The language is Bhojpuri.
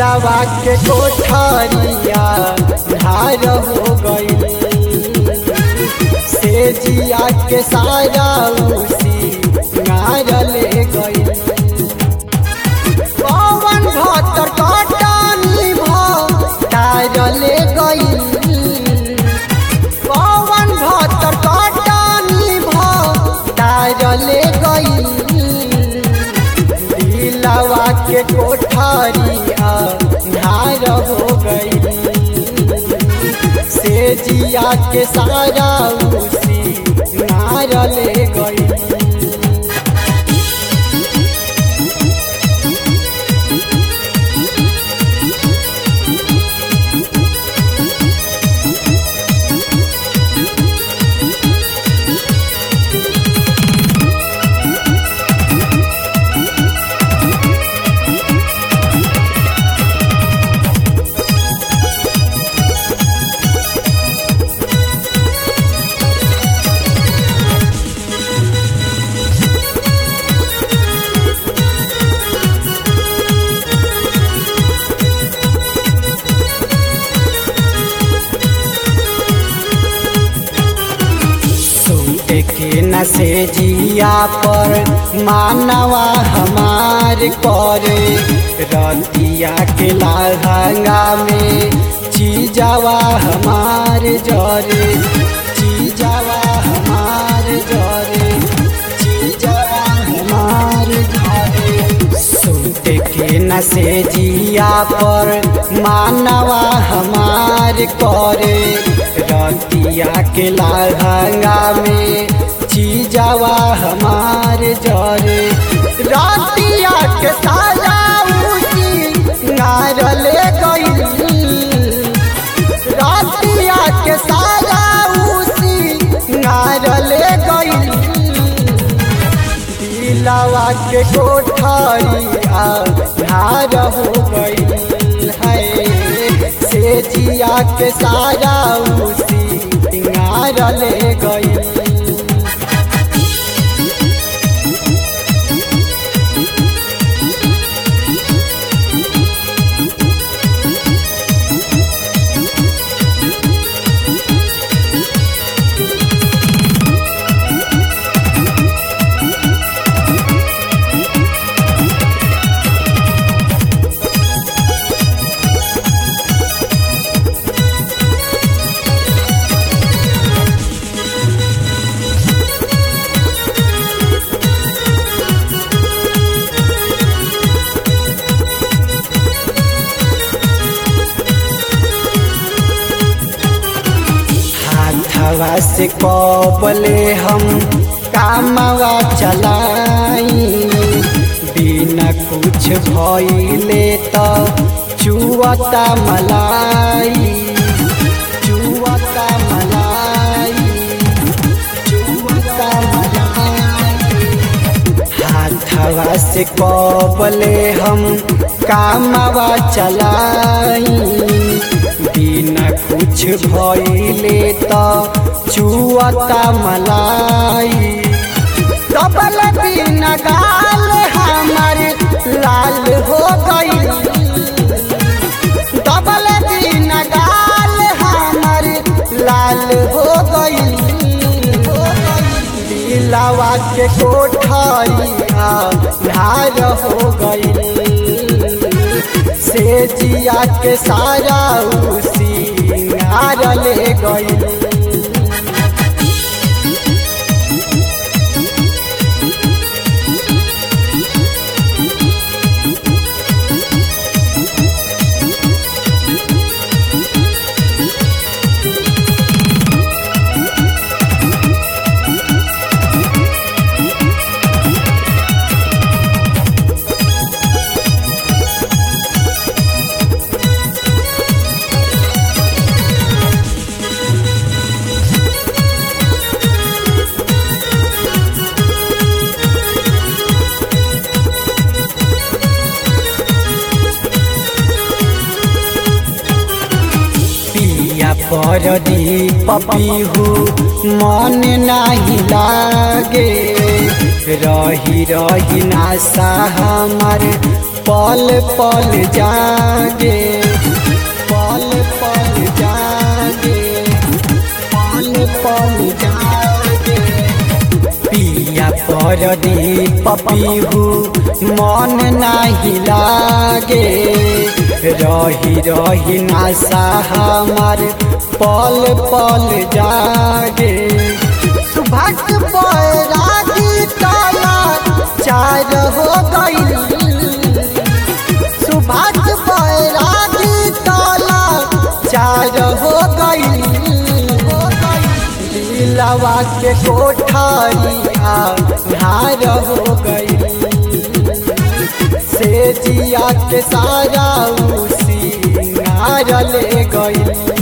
दिलवा के कोठरिया धार हो गई से जिया के सारा उसी नार ले गई पवन भतर कटनी भार ले गई पवन भतर कटनी भार ले गई दिलवा के कोठरिया धार हो गई से जिया के सारा उसी नार ले गई के न से जिया पर मानवा हमार करे रतिया के लहंगा में चीजावा हमार जरे चीजावा हमार जरे चीजावा हमार जरे सुनते के न से जिया पर मानवा हमार करे रतिया के लहंगा में चीजावा हमार जरे रतिया के सारा उसी नार ले गई रतिया के सारा उसी नार ले गई दिलवा के कोठरिया धार हो गई है से जिया के सारा उसी नार ले गई हवा से कबले हम कामवा चलाई बिना कुछ भइले तो चुवता मलाई चुवता मलाई चुवता मलाई हाथवा से कबले हम कामवा चलाई बिना कुछ भइले तो चुवता मलाई डबल बिना गाल हमार लाल हो गई डबल बिना गाल हमार लाल हो गई दिलवा के कोठरिया धार हो गई से जिया के सारा उसी नार ले गई परदीप पीहू मन नाही लागे रही रही नासा हमार पल पल जागे पल पल जागे पल पल जागे पिया परदीप पीहू मन नाही लागे रही रही नासा हमार पल पल जागे सुभाष बैरागी ताला चार हो गई सुभाष बैरागी ताला चार हो गई दिलवा के कोठारिया धार हो गई से जिया के सारा उसी नार ले गई।